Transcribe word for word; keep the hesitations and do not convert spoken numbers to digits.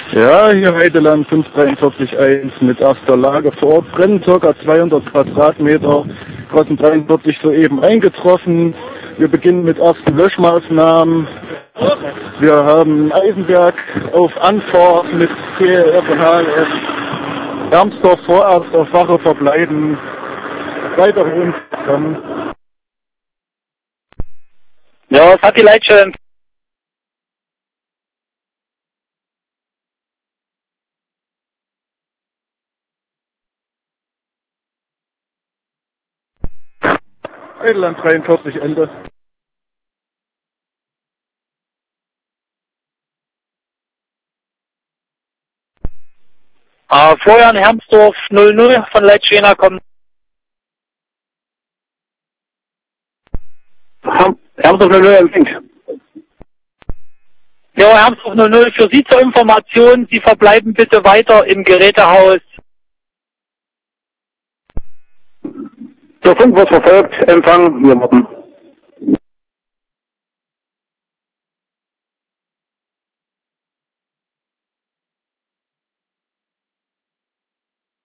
Ja, hier Heideland fünf drei vier eins mit erster Lage vor Ort. Brennen ca. zweihundert Quadratmeter, Grossen dreiundvierzig soeben eingetroffen. Wir beginnen mit ersten Löschmaßnahmen. Wir haben Eisenberg auf Anfahrt mit T F und H L S. Hermsdorf vorerst auf Wache verbleiben. Weitere Infos kommen. Ja, was hat die Leitstelle? Heideland dreiundvierzig, Ende. Ah, vorher in Hermsdorf null null von Leitstehner kommt. Hermsdorf null null empfängt. Ja, Hermsdorf null null für Sie zur Information. Sie verbleiben bitte weiter im Gerätehaus. Der Funk wird verfolgt. Empfang, wir warten.